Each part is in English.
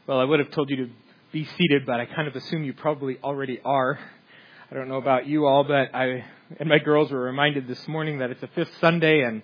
Well, I would have told you to be seated, but I kind of assume you probably already are. I don't know about you all, but I and my girls were reminded this morning that it's a fifth Sunday, and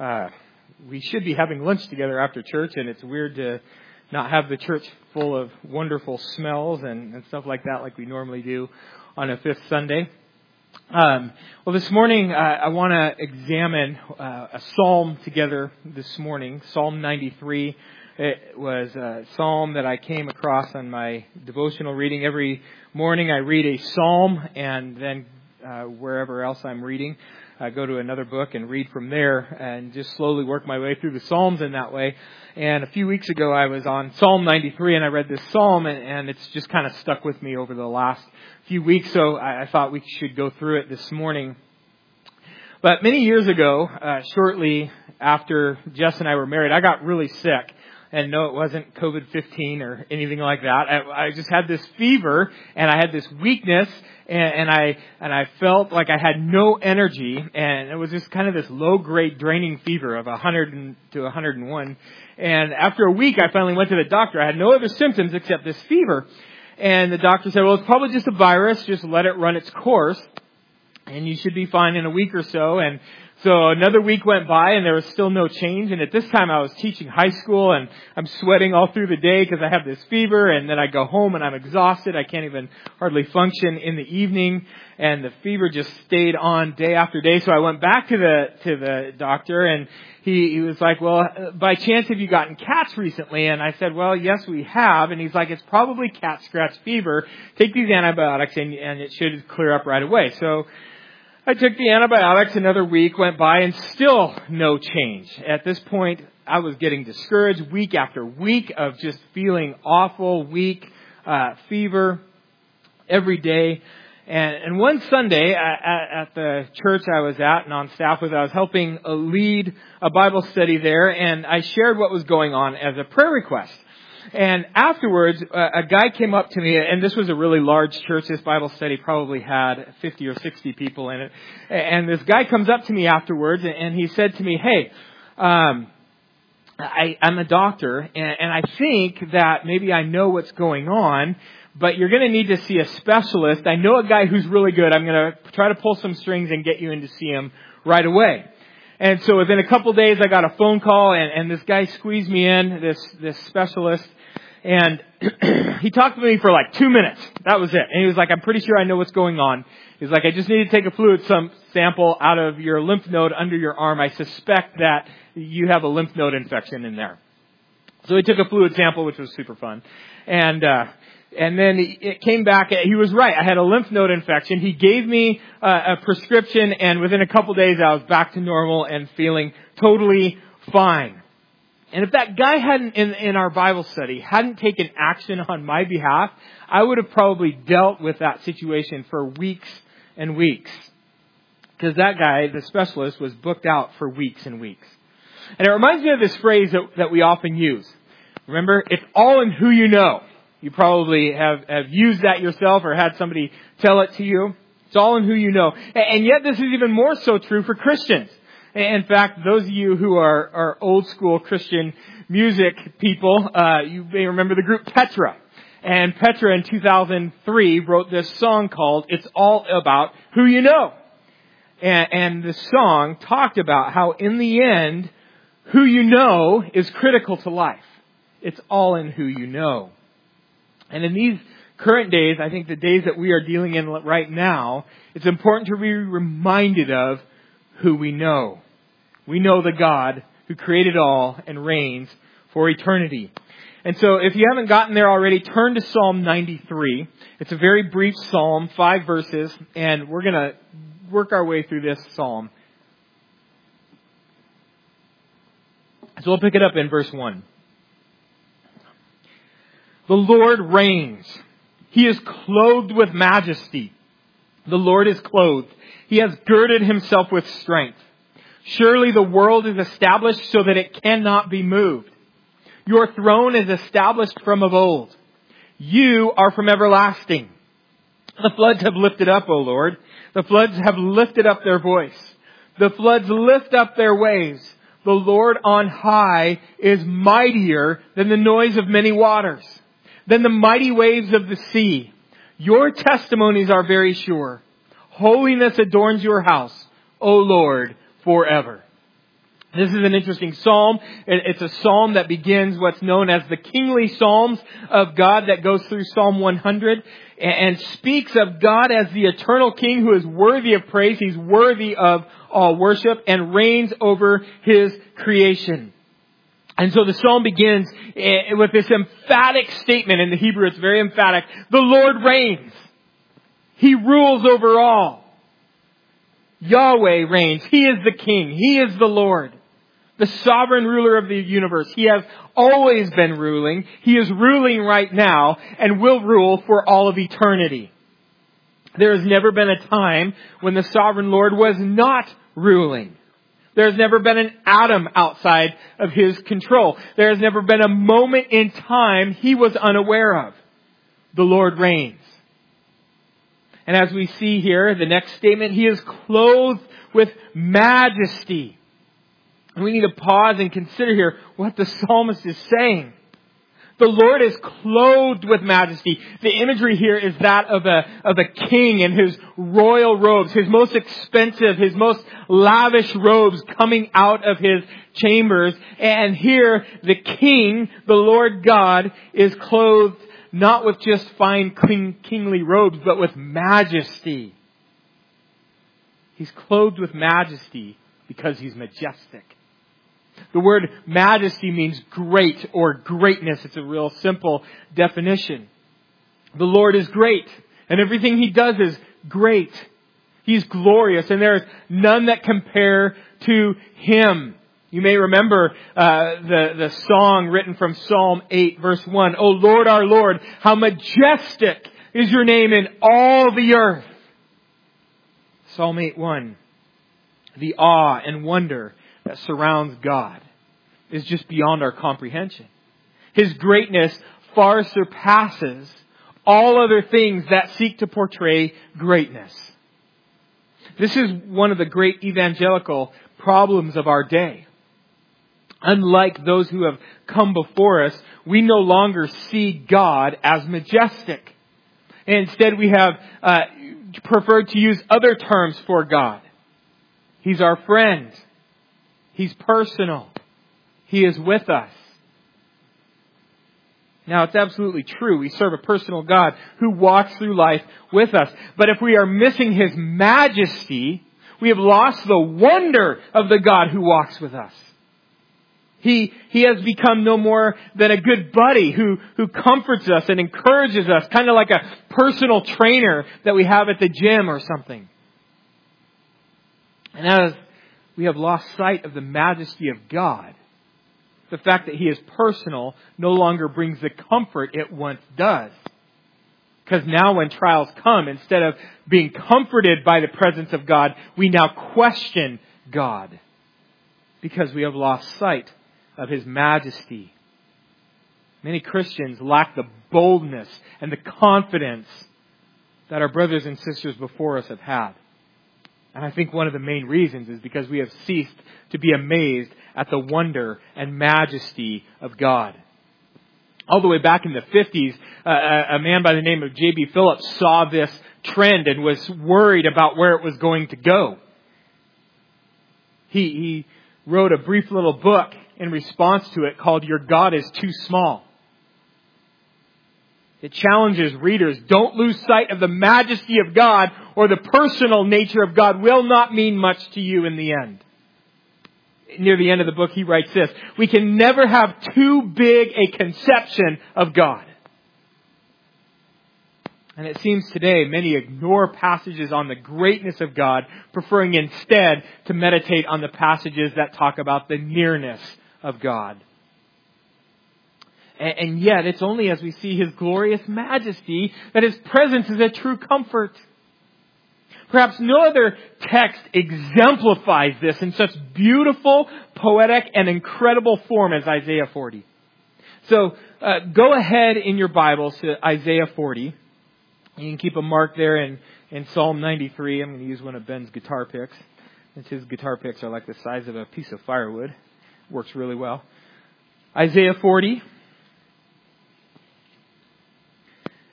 we should be having lunch together after church, and it's weird to not have the church full of wonderful smells and stuff like that like we normally do on a fifth Sunday. Well, this morning I want to examine a psalm together this morning, Psalm 93. It was a psalm that I came across on my devotional reading. Every morning I read a psalm, and then wherever else I'm reading, I go to another book and read from there and just slowly work my way through the Psalms in that way. And a few weeks ago I was on Psalm 93 and I read this psalm, and it's just kind of stuck with me over the last few weeks, so I thought we should go through it this morning. But many years ago, shortly after Jess and I were married, I got really sick. And no, it wasn't COVID-19 or anything like that. I just had this fever, and I had this weakness, and I felt like I had no energy, and it was just kind of this low-grade draining fever of 100 to 101. And after a week, I finally went to the doctor. I had no other symptoms except this fever. And the doctor said, well, it's probably just a virus. Just let it run its course, and you should be fine in a week or so. And so another week went by and there was still no change. And at this time I was teaching high school, and I'm sweating all through the day because I have this fever. And then I go home and I'm exhausted. I can't even hardly function in the evening. And the fever just stayed on day after day. So I went back to the doctor, and he was like, well, by chance have you gotten cats recently? And I said, well, yes, we have. And he's like, it's probably cat scratch fever. Take these antibiotics and it should clear up right away. So I took the antibiotics, another week went by, and still no change. At this point, I was getting discouraged week after week of just feeling awful, weak, fever every day. And one Sunday at the church I was at and on staff with, I was helping lead a Bible study there, and I shared what was going on as a prayer request. And afterwards, a guy came up to me, and this was a really large church. This Bible study probably had 50 or 60 people in it. And this guy comes up to me afterwards, and he said to me, hey, I'm a doctor, and I think that maybe I know what's going on, but you're going to need to see a specialist. I know a guy who's really good. I'm going to try to pull some strings and get you in to see him right away. And so within a couple days, I got a phone call, and this guy squeezed me in, this specialist. And he talked to me for like 2 minutes. That was it. And he was like, I'm pretty sure I know what's going on. He's like, I just need to take a fluid sample out of your lymph node under your arm. I suspect that you have a lymph node infection in there. So he took a fluid sample, which was super fun. And then it came back. He was right. I had a lymph node infection. He gave me a prescription, and within a couple days, I was back to normal and feeling totally fine. And if that guy hadn't, in our Bible study, hadn't taken action on my behalf, I would have probably dealt with that situation for weeks and weeks. Because that guy, the specialist, was booked out for weeks and weeks. And it reminds me of this phrase that we often use. Remember, it's all in who you know. You probably have used that yourself or had somebody tell it to you. It's all in who you know. And yet this is even more so true for Christians. In fact, those of you who are old school Christian music people, you may remember the group Petra. And Petra in 2003 wrote this song called It's All About Who You Know. And the song talked about how in the end, who you know is critical to life. It's all in who you know. And in these current days, I think the days that we are dealing in right now, it's important to be reminded of who we know. We know the God who created all and reigns for eternity. And so if you haven't gotten there already, turn to Psalm 93. It's a very brief psalm, 5 verses, and we're going to work our way through this psalm. So we'll pick it up in verse 1. The Lord reigns. He is clothed with majesty. The Lord is clothed. He has girded himself with strength. Surely the world is established so that it cannot be moved. Your throne is established from of old. You are from everlasting. The floods have lifted up, O Lord. The floods have lifted up their voice. The floods lift up their waves. The Lord on high is mightier than the noise of many waters. than the mighty waves of the sea. Your testimonies are very sure. Holiness adorns your house, O Lord, forever. This is an interesting psalm. It's a psalm that begins what's known as the kingly psalms of God that goes through Psalm 100 and speaks of God as the eternal king who is worthy of praise. He's worthy of all worship and reigns over His creation. And so the psalm begins with this emphatic statement. In the Hebrew, it's very emphatic. The Lord reigns. He rules over all. Yahweh reigns. He is the king. He is the Lord. The sovereign ruler of the universe. He has always been ruling. He is ruling right now and will rule for all of eternity. There has never been a time when the sovereign Lord was not ruling. There has never been an atom outside of His control. There has never been a moment in time He was unaware of. The Lord reigns. And as we see here, the next statement, He is clothed with majesty. And we need to pause and consider here what the psalmist is saying. The Lord is clothed with majesty. The imagery here is that of a king in his royal robes, his most expensive, his most lavish robes coming out of his chambers. And here the king, the Lord God, is clothed not with just fine kingly robes, but with majesty. He's clothed with majesty because He's majestic. The word majesty means great or greatness. It's a real simple definition. The Lord is great, and everything He does is great. He's glorious, and there is none that compare to Him. You may remember the song written from Psalm 8, verse 1. O Lord, our Lord, how majestic is your name in all the earth. Psalm 8:1. The awe and wonder that surrounds God is just beyond our comprehension. His greatness far surpasses all other things that seek to portray greatness. This is one of the great evangelical problems of our day. Unlike those who have come before us, we no longer see God as majestic. Instead, we have preferred to use other terms for God. He's our friend. He's personal. He is with us. Now, it's absolutely true. We serve a personal God who walks through life with us. But if we are missing His majesty, we have lost the wonder of the God who walks with us. He has become no more than a good buddy who comforts us and encourages us, kind of like a personal trainer that we have at the gym or something. And as we have lost sight of the majesty of God, the fact that He is personal no longer brings the comfort it once does. Because now when trials come, instead of being comforted by the presence of God, we now question God. Because we have lost sight of His majesty. Many Christians lack the boldness and the confidence that our brothers and sisters before us have had. And I think one of the main reasons is because we have ceased to be amazed at the wonder and majesty of God. All the way back in the 50s, a man by the name of J.B. Phillips saw this trend and was worried about where it was going to go. He wrote a brief little book in response to it called Your God is Too Small. It challenges readers, don't lose sight of the majesty of God, or the personal nature of God will not mean much to you in the end. Near the end of the book, he writes this: we can never have too big a conception of God. And it seems today many ignore passages on the greatness of God, preferring instead to meditate on the passages that talk about the nearness of God. And yet, it's only as we see His glorious majesty that His presence is a true comfort. Perhaps no other text exemplifies this in such beautiful, poetic, and incredible form as Isaiah 40. So, go ahead in your Bibles to Isaiah 40. You can keep a mark there in Psalm 93. I'm going to use one of Ben's guitar picks. Since his guitar picks are like the size of a piece of firewood. Works really well. Isaiah 40.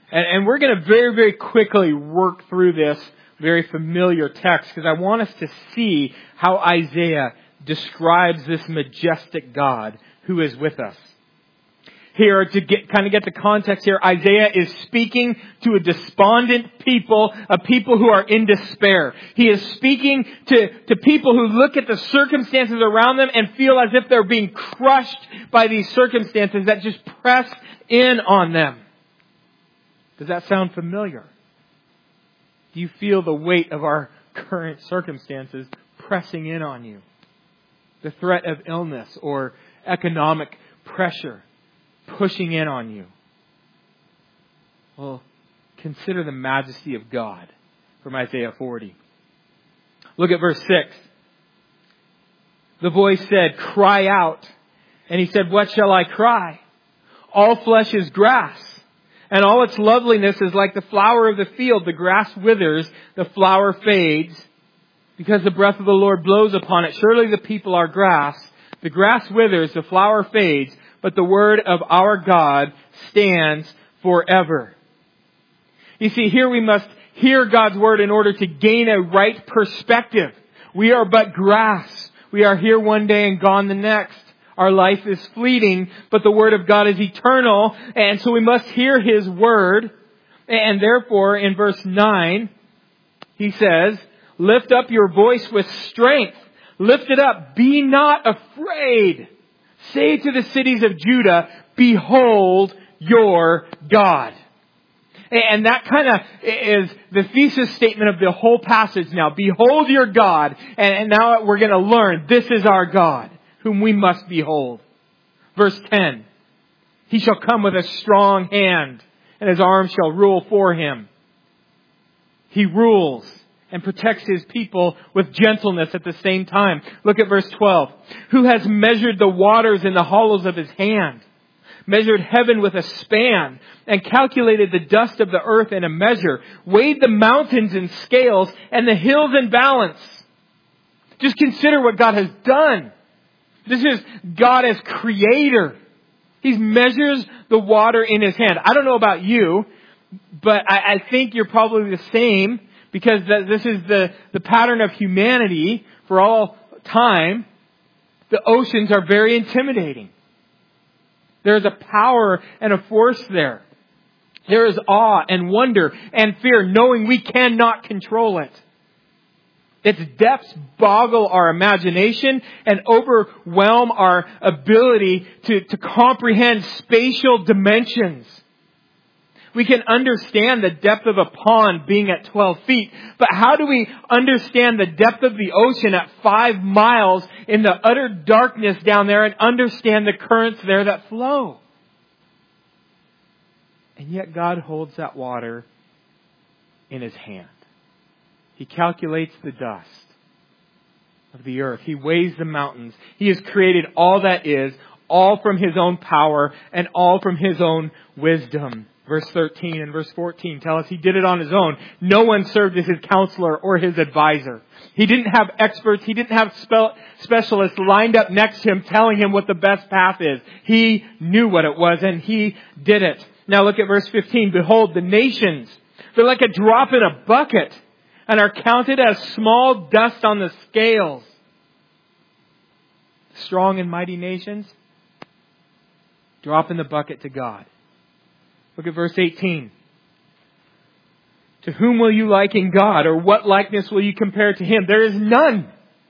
And we're going to very, very quickly work through this very familiar text because I want us to see how Isaiah describes this majestic God who is with us. Here, to get the context here, Isaiah is speaking to a despondent people, a people who are in despair. He is speaking to people who look at the circumstances around them and feel as if they're being crushed by these circumstances that just press in on them. Does that sound familiar? Do you feel the weight of our current circumstances pressing in on you? The threat of illness or economic pressure pushing in on you. Well, consider the majesty of God from Isaiah 40. Look at verse 6. The voice said, "Cry out." And he said, "What shall I cry? All flesh is grass, and all its loveliness is like the flower of the field. The grass withers, the flower fades, because the breath of the Lord blows upon it. Surely the people are grass. The grass withers, the flower fades, but the word of our God stands forever." You see, here we must hear God's word in order to gain a right perspective. We are but grass. We are here one day and gone the next. Our life is fleeting, but the word of God is eternal, and so we must hear His word. And therefore, in verse 9, he says, "Lift up your voice with strength. Lift it up. Be not afraid. Say to the cities of Judah, behold your God." And that kind of is the thesis statement of the whole passage now. Behold your God. And now we're going to learn this is our God, whom we must behold. Verse 10. "He shall come with a strong hand, and His arm shall rule for Him." He rules and protects His people with gentleness at the same time. Look at verse 12. "Who has measured the waters in the hollows of His hand, measured heaven with a span, and calculated the dust of the earth in a measure, weighed the mountains in scales, and the hills in balance." Just consider what God has done. This is God as creator. He measures the water in His hand. I don't know about you, but I think you're probably the same, because this is the pattern of humanity for all time. The oceans are very intimidating. There's a power and a force there. There is awe and wonder and fear, knowing we cannot control it. Its depths boggle our imagination and overwhelm our ability to comprehend spatial dimensions. We can understand the depth of a pond being at 12 feet, but how do we understand the depth of the ocean at 5 miles in the utter darkness down there and understand the currents there that flow? And yet God holds that water in His hand. He calculates the dust of the earth. He weighs the mountains. He has created all that is, all from His own power and all from His own wisdom. Verse 13 and verse 14 tell us He did it on His own. No one served as His counselor or His advisor. He didn't have experts. He didn't have specialists lined up next to Him telling Him what the best path is. He knew what it was and He did it. Now look at verse 15. "Behold, the nations, they're like a drop in a bucket and are counted as small dust on the scales." Strong and mighty nations, drop in the bucket to God. Look at verse 18. "To whom will you liken God, or what likeness will you compare to Him? There is none.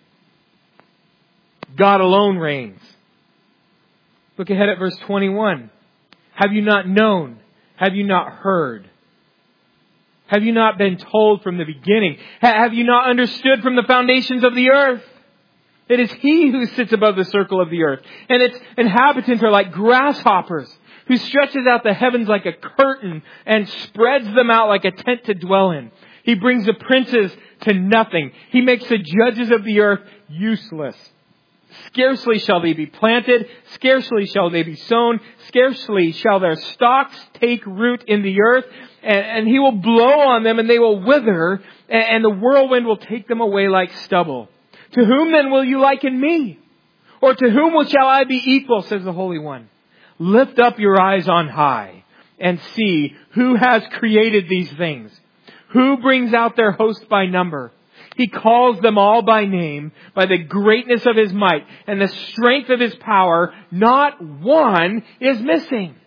God alone reigns." Look ahead at verse 21. "Have you not known? Have you not heard? Have you not been told from the beginning? Have you not understood from the foundations of the earth? It is He who sits above the circle of the earth, and its inhabitants are like grasshoppers, who stretches out the heavens like a curtain and spreads them out like a tent to dwell in. He brings the princes to nothing. He makes the judges of the earth useless. Scarcely shall they be planted, scarcely shall they be sown, scarcely shall their stalks take root in the earth, and He will blow on them and they will wither, and the whirlwind will take them away like stubble. To whom then will you liken me? Or to whom shall I be equal, says the Holy One? Lift up your eyes on high. and see who has created these things, who brings out their host by number. He calls them all by name, by the greatness of His might and the strength of His power. Not one is missing.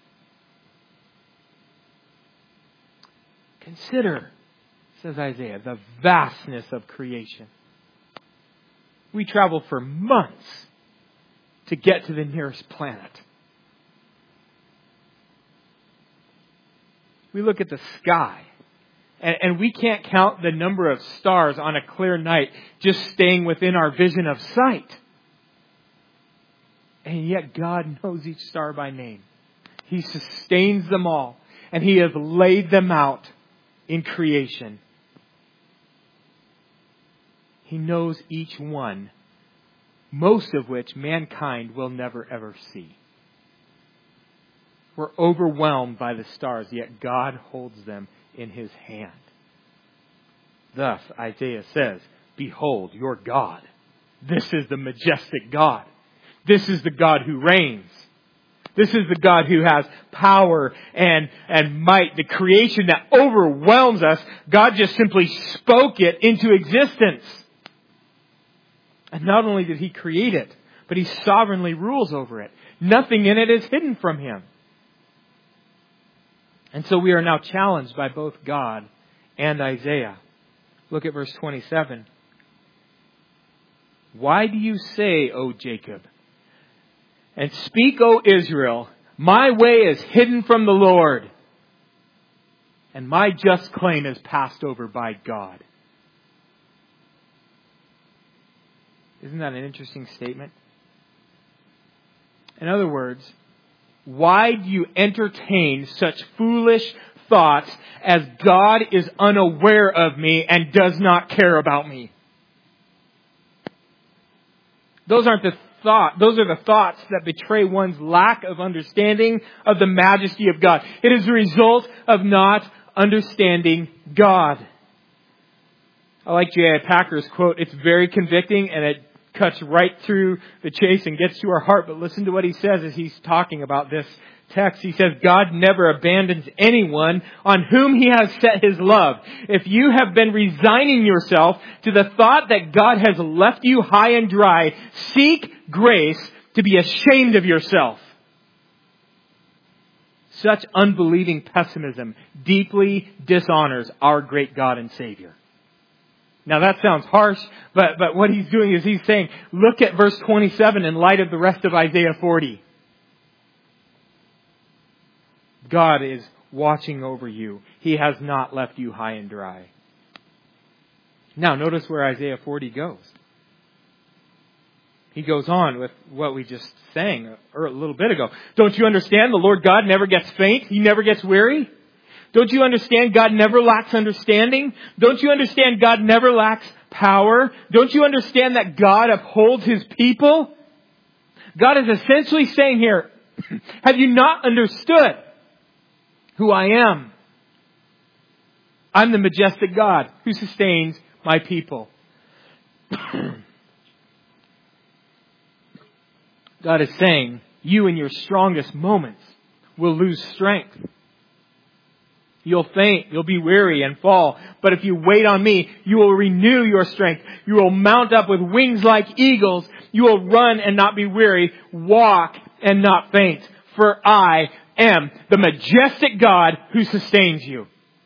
Consider, says Isaiah, the vastness of creation. We travel for months to get to the nearest planet. We look at the sky, and we can't count the number of stars on a clear night just staying within our vision of sight. And yet God knows each star by name. He sustains them all, and He has laid them out in creation. He knows each one, most of which mankind will never ever see. We're overwhelmed by the stars, yet God holds them in His hand. Thus, Isaiah says, "Behold, your God. This is the majestic God. This is the God who reigns. This is the God who has power and might. The creation that overwhelms us, God just simply spoke it into existence. And not only did He create it, but He sovereignly rules over it. Nothing in it is hidden from Him. And so we are now challenged by both God and Isaiah. Look at verse 27. Why do you say, O Jacob, and speak, O Israel, my way is hidden from the Lord, and my just claim is passed over by God? Isn't that an interesting statement? In other words, why do you entertain such foolish thoughts as God is unaware of me and does not care about me? Those are the thoughts that betray one's lack of understanding of the majesty of God. It is the result of not understanding God. I like J.I. Packer's quote. It's very convicting and it cuts right through the chase and gets to our heart. But listen to what he says as he's talking about this text. He says, God never abandons anyone on whom He has set His love. If you have been resigning yourself to the thought that God has left you high and dry, seek grace to be ashamed of yourself. Such unbelieving pessimism deeply dishonors our great God and Savior. Now that sounds harsh, but what he's doing is he's saying, look at verse 27 in light of the rest of Isaiah 40. God is watching over you. He has not left you high and dry. Now notice where Isaiah 40 goes. He goes on with what we just sang a little bit ago. Don't you understand? The Lord God never gets faint. He never gets weary. Don't you understand God never lacks understanding? Don't you understand God never lacks power? Don't you understand that God upholds His people? God is essentially saying here, have you not understood who I am? I'm the majestic God who sustains my people. God is saying, you in your strongest moments will lose strength. You'll faint, you'll be weary and fall. But if you wait on me, you will renew your strength. You will mount up with wings like eagles. You will run and not be weary, walk and not faint. For I am the majestic God who sustains you.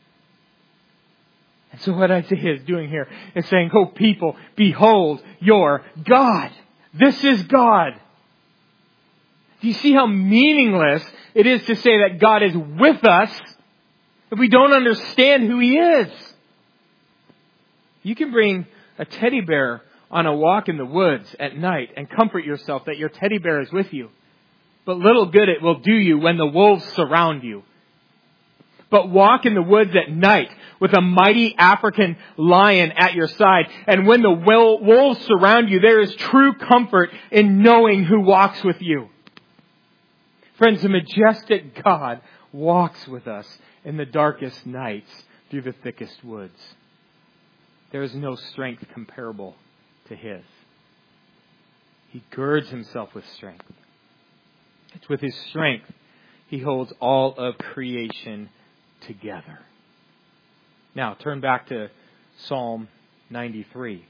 And so what Isaiah is doing here is saying, oh people, behold your God. This is God. Do you see how meaningless it is to say that God is with us if we don't understand who He is? You can bring a teddy bear on a walk in the woods at night and comfort yourself that your teddy bear is with you. But little good it will do you when the wolves surround you. But walk in the woods at night with a mighty African lion at your side. And when the wolves surround you, there is true comfort in knowing who walks with you. Friends, the majestic God walks with us in the darkest nights through the thickest woods. There is no strength comparable to His. He girds Himself with strength. It's with His strength He holds all of creation together. Now, turn back to Psalm 93.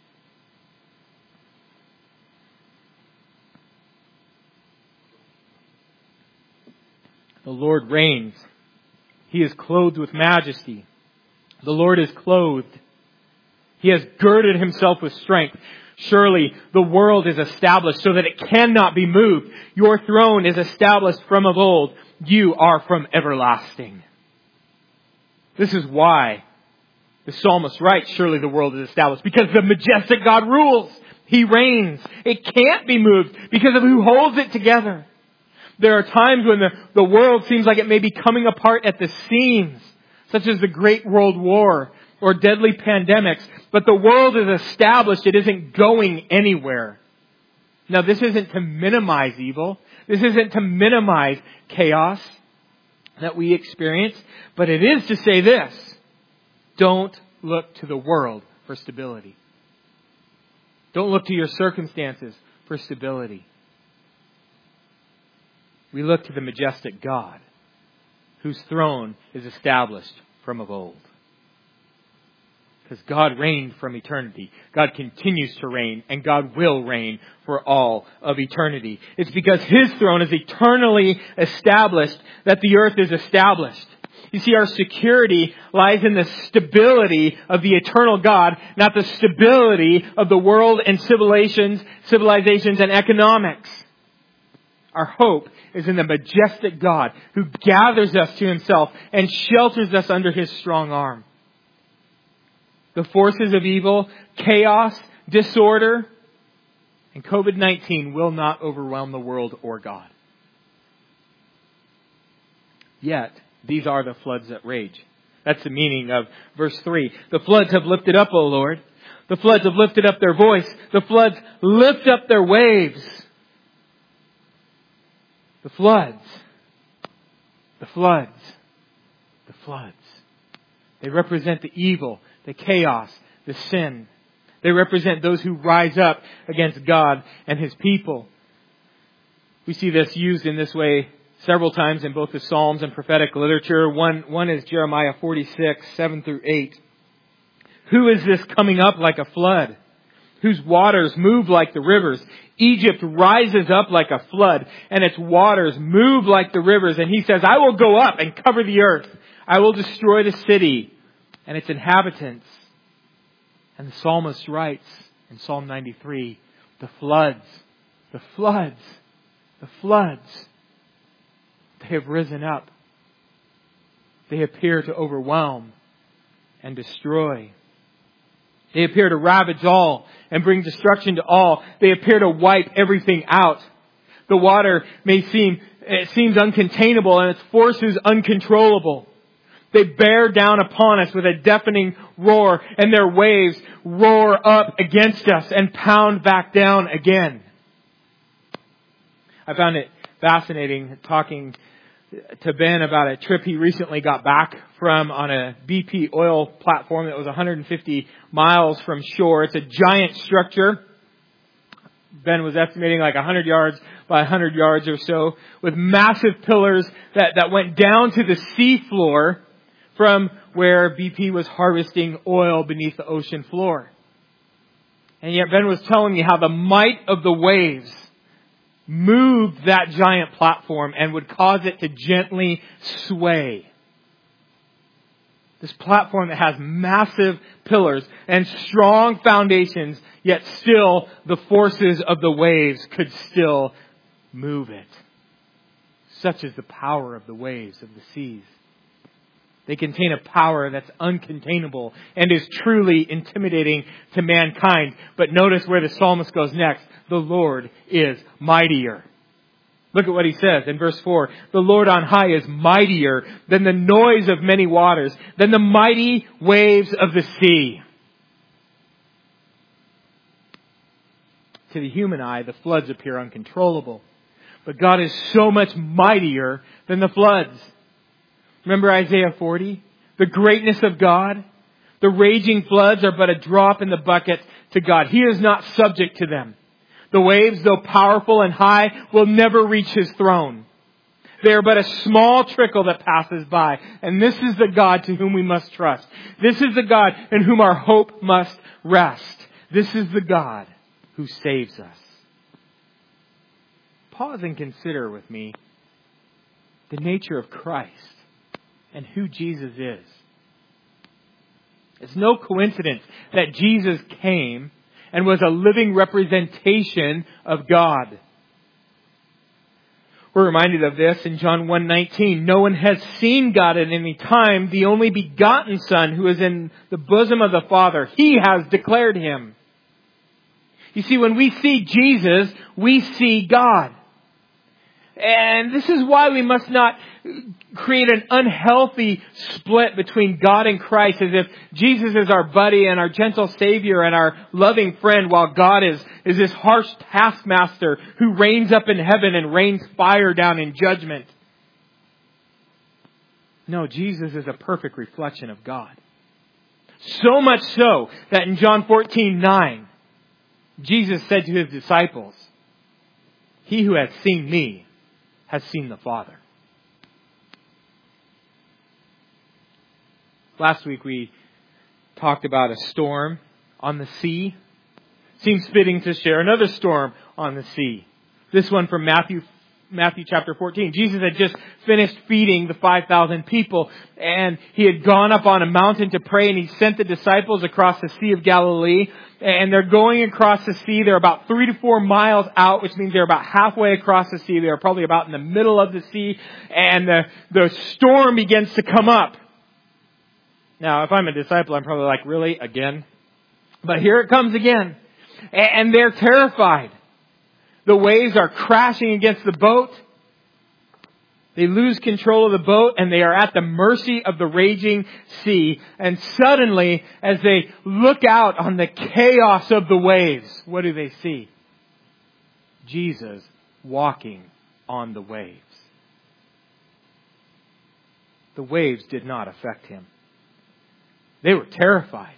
The Lord reigns. He is clothed with majesty. The Lord is clothed. He has girded himself with strength. Surely the world is established so that it cannot be moved. Your throne is established from of old. You are from everlasting. This is why the psalmist writes, surely the world is established. Because the majestic God rules. He reigns. It can't be moved because of who holds it together. There are times when the world seems like it may be coming apart at the seams, such as the Great World War or deadly pandemics. But the world is established. It isn't going anywhere. Now, this isn't to minimize evil. This isn't to minimize chaos that we experience. But it is to say this: don't look to the world for stability. Don't look to your circumstances for stability. We look to the majestic God, whose throne is established from of old. Because God reigned from eternity. God continues to reign, and God will reign for all of eternity. It's because His throne is eternally established that the earth is established. You see, our security lies in the stability of the eternal God, not the stability of the world and civilizations and economics. Our hope is in the majestic God who gathers us to Himself and shelters us under His strong arm. The forces of evil, chaos, disorder, and COVID-19 will not overwhelm the world or God. Yet, these are the floods that rage. That's the meaning of verse 3. The floods have lifted up, O Lord. The floods have lifted up their voice. The floods lift up their waves. The floods. The floods. The floods. They represent the evil, the chaos, the sin. They represent those who rise up against God and His people. We see this used in this way several times in both the Psalms and prophetic literature. One is Jeremiah 46, 7 through 8. Who is this coming up like a flood, whose waters move like the rivers? Egypt rises up like a flood, and its waters move like the rivers. And He says, I will go up and cover the earth. I will destroy the city and its inhabitants. And the psalmist writes in Psalm 93, the floods, the floods, the floods, they have risen up. They appear to overwhelm and destroy. They appear to ravage all and bring destruction to all. They appear to wipe everything out. The water seems uncontainable and its forces uncontrollable. They bear down upon us with a deafening roar, and their waves roar up against us and pound back down again. I found it fascinating talking to Ben about a trip he recently got back from on a BP oil platform that was 150 miles from shore. It's a giant structure. Ben was estimating like 100 yards by 100 yards or so, with massive pillars that went down to the seafloor from where BP was harvesting oil beneath the ocean floor. And yet Ben was telling me how the might of the waves moved that giant platform and would cause it to gently sway. This platform that has massive pillars and strong foundations, yet still the forces of the waves could still move it. Such is the power of the waves of the seas. They contain a power that's uncontainable and is truly intimidating to mankind. But notice where the psalmist goes next. The Lord is mightier. Look at what he says in verse 4. The Lord on high is mightier than the noise of many waters, than the mighty waves of the sea. To the human eye, the floods appear uncontrollable. But God is so much mightier than the floods. Remember Isaiah 40? The greatness of God. The raging floods are but a drop in the bucket to God. He is not subject to them. The waves, though powerful and high, will never reach His throne. They are but a small trickle that passes by. And this is the God to whom we must trust. This is the God in whom our hope must rest. This is the God who saves us. Pause and consider with me the nature of Christ and who Jesus is. It's no coincidence that Jesus came and was a living representation of God. We're reminded of this in John 1:19. No one has seen God at any time. The only begotten Son who is in the bosom of the Father, He has declared Him. You see, when we see Jesus, we see God. And this is why we must not create an unhealthy split between God and Christ, as if Jesus is our buddy and our gentle Savior and our loving friend, while God is this harsh taskmaster who reigns up in heaven and rains fire down in judgment. No, Jesus is a perfect reflection of God. So much so that in John 14:9, Jesus said to His disciples, "He who has seen me has seen the Father." Last week we talked about a storm on the sea. Seems fitting to share another storm on the sea. This one from Matthew chapter 14. Jesus had just finished feeding the 5,000 people, and He had gone up on a mountain to pray, and He sent the disciples across the Sea of Galilee. And they're going across the sea. They're about 3 to 4 miles out, which means they're about halfway across the sea. They're probably about in the middle of the sea. And the storm begins to come up. Now, if I'm a disciple, I'm probably like, really? Again? But here it comes again. And they're terrified. The waves are crashing against the boat. They lose control of the boat and they are at the mercy of the raging sea. And suddenly, as they look out on the chaos of the waves, what do they see? Jesus walking on the waves. The waves did not affect Him. They were terrified.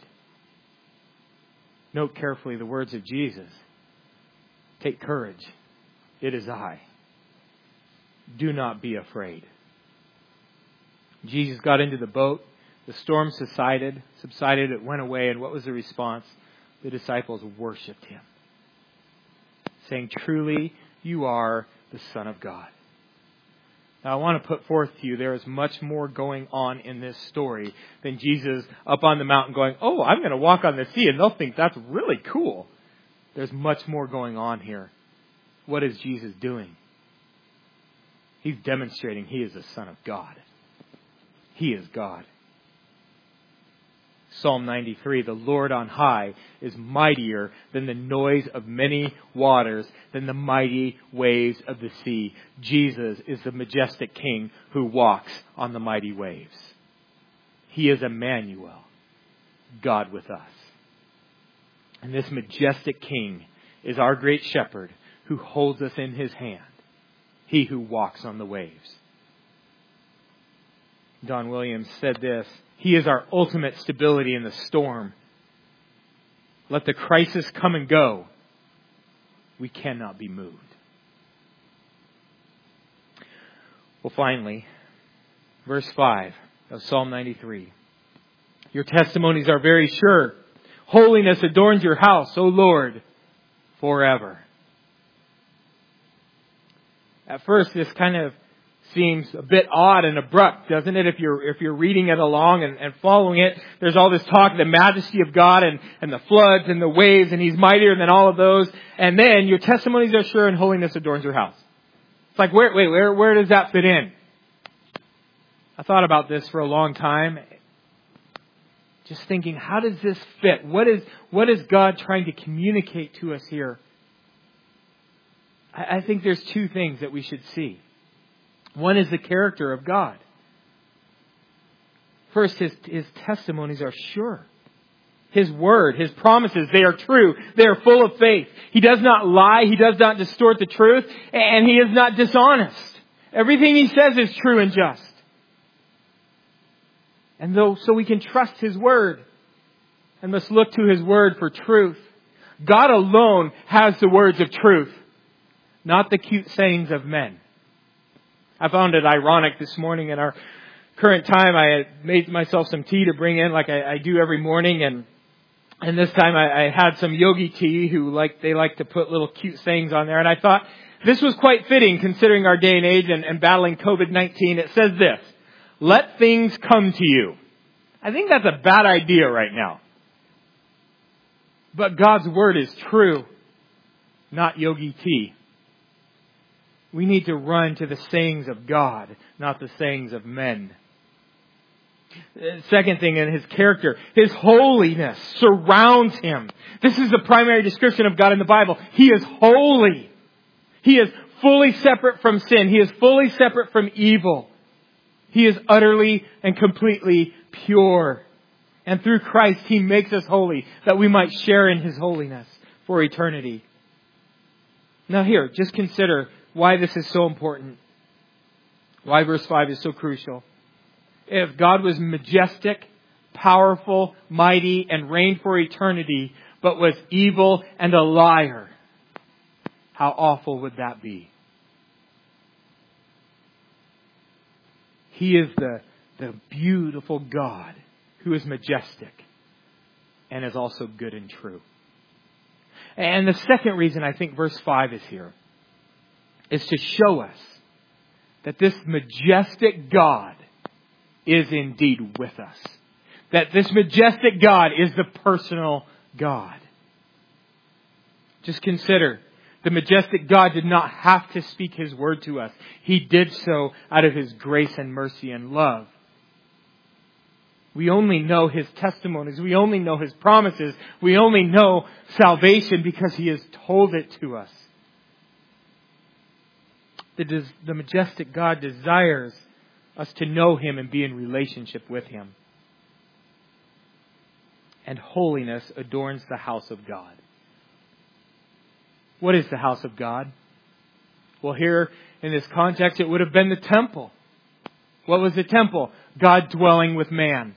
Note carefully the words of Jesus. Take courage. It is I. Do not be afraid. Jesus got into the boat. The storm subsided. It went away. And what was the response? The disciples worshipped Him, saying, "Truly, you are the Son of God." Now, I want to put forth to you, there is much more going on in this story than Jesus up on the mountain going, "Oh, I'm going to walk on the sea," and they'll think that's really cool. There's much more going on here. What is Jesus doing? He's demonstrating He is the Son of God. He is God. Psalm 93, the Lord on high is mightier than the noise of many waters, than the mighty waves of the sea. Jesus is the majestic King who walks on the mighty waves. He is Emmanuel, God with us. And this majestic King is our great shepherd who holds us in His hand. He who walks on the waves. Don Williams said this: He is our ultimate stability in the storm. Let the crisis come and go. We cannot be moved. Well, finally, verse 5 of Psalm 93. Your testimonies are very sure. Holiness adorns your house, O Lord, forever. At first, this kind of seems a bit odd and abrupt, doesn't it? If you're reading it along and following it, there's all this talk of the majesty of God and the floods and the waves, and He's mightier than all of those. And then your testimonies are sure and holiness adorns your house. It's like, where does that fit in? I thought about this for a long time, just thinking, how does this fit? What is God trying to communicate to us here? I think there's two things that we should see. One is the character of God. First, His testimonies are sure. His word, His promises, they are true. They are full of faith. He does not lie. He does not distort the truth. And He is not dishonest. Everything He says is true and just. And so we can trust His word and must look to His word for truth. God alone has the words of truth, not the cute sayings of men. I found it ironic this morning in our current time. I had made myself some tea to bring in like I do every morning, and this time I had some yogi tea they like to put little cute sayings on there, and I thought this was quite fitting considering our day and age and battling COVID-19. It says this: let things come to you. I think that's a bad idea right now. But God's Word is true, not yogi tea. We need to run to the sayings of God, not the sayings of men. Second thing in His character, His holiness surrounds Him. This is the primary description of God in the Bible. He is holy. He is fully separate from sin. He is fully separate from evil. He is utterly and completely pure. And through Christ, He makes us holy, that we might share in His holiness for eternity. Now here, just consider why this is so important. Why verse 5 is so crucial. If God was majestic, powerful, mighty, and reigned for eternity, but was evil and a liar, how awful would that be? He is the beautiful God who is majestic and is also good and true. And the second reason I think verse 5 is here is to show us that this majestic God is indeed with us. That this majestic God is the personal God. Just consider, the majestic God did not have to speak His word to us. He did so out of His grace and mercy and love. We only know His testimonies. We only know His promises. We only know salvation because He has told it to us. The majestic God desires us to know Him and be in relationship with Him. And holiness adorns the house of God. What is the house of God? Well, here in this context, it would have been the temple. What was the temple? God dwelling with man.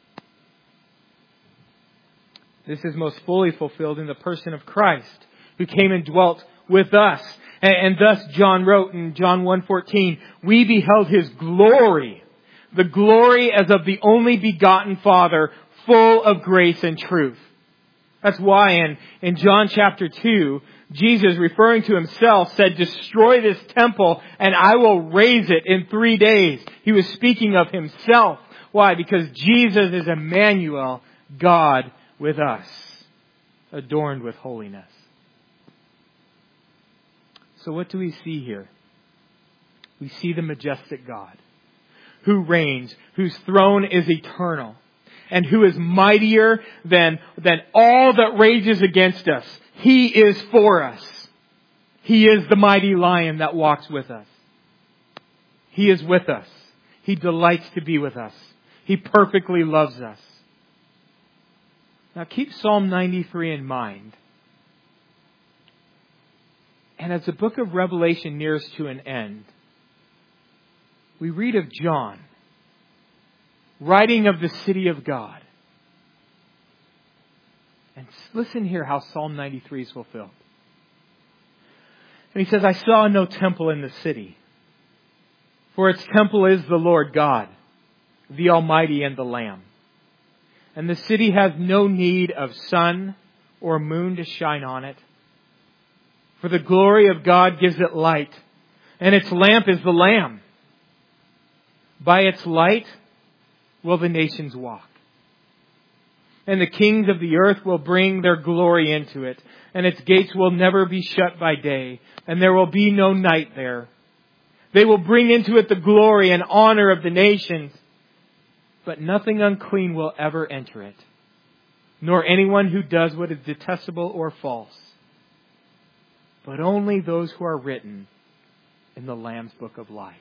This is most fully fulfilled in the person of Christ, who came and dwelt with us. And thus John wrote in John 1:14, we beheld His glory, the glory as of the only begotten Father, full of grace and truth. That's why in John chapter 2, Jesus, referring to Himself, said, destroy this temple and I will raise it in 3 days. He was speaking of Himself. Why? Because Jesus is Emmanuel, God with us, adorned with holiness. So what do we see here? We see the majestic God who reigns, whose throne is eternal, and who is mightier than all that rages against us. He is for us. He is the mighty lion that walks with us. He is with us. He delights to be with us. He perfectly loves us. Now keep Psalm 93 in mind. And as the book of Revelation nears to an end, we read of John writing of the city of God. And listen here how Psalm 93 is fulfilled. And he says, I saw no temple in the city, for its temple is the Lord God, the Almighty, and the Lamb. And the city has no need of sun or moon to shine on it, for the glory of God gives it light, and its lamp is the Lamb. By its light will the nations walk. And the kings of the earth will bring their glory into it, and its gates will never be shut by day, and there will be no night there. They will bring into it the glory and honor of the nations, but nothing unclean will ever enter it, nor anyone who does what is detestable or false, but only those who are written in the Lamb's book of life.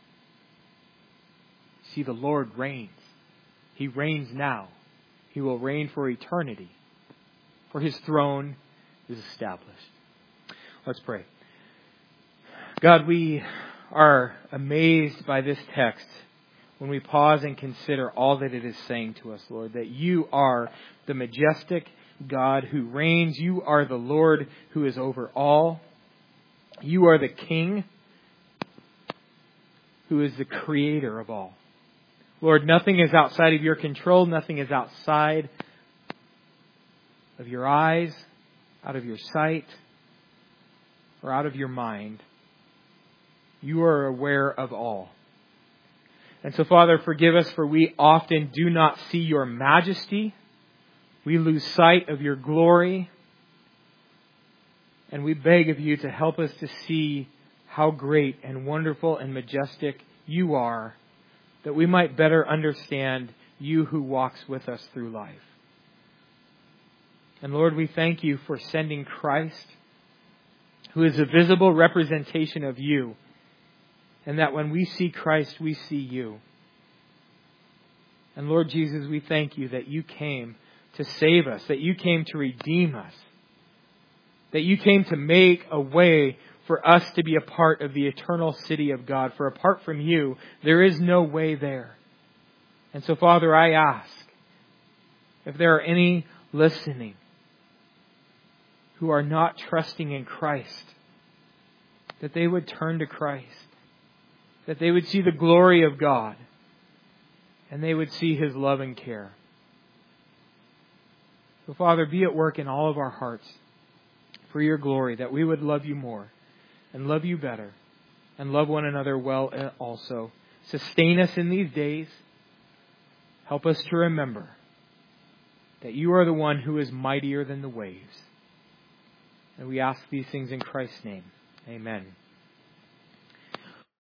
See, the Lord reigns. He reigns now. He will reign for eternity, for His throne is established. Let's pray. God, we are amazed by this text when we pause and consider all that it is saying to us, Lord, that You are the majestic God who reigns. You are the Lord who is over all. You are the King who is the creator of all. Lord, nothing is outside of your control. Nothing is outside of your eyes, out of your sight, or out of your mind. You are aware of all. And so, Father, forgive us, for we often do not see your majesty. We lose sight of your glory. And we beg of you to help us to see how great and wonderful and majestic you are, that we might better understand you who walks with us through life. And Lord, we thank you for sending Christ, who is a visible representation of you, and that when we see Christ, we see you. And Lord Jesus, we thank you that you came to save us, that you came to redeem us, that you came to make a way for us to be a part of the eternal city of God. For apart from you, there is no way there. And so, Father, I ask, if there are any listening who are not trusting in Christ, that they would turn to Christ, that they would see the glory of God, and they would see His love and care. So, Father, be at work in all of our hearts for your glory, that we would love you more and love you better and love one another well also. Sustain us in these days. Help us to remember that you are the one who is mightier than the waves. And we ask these things in Christ's name. Amen.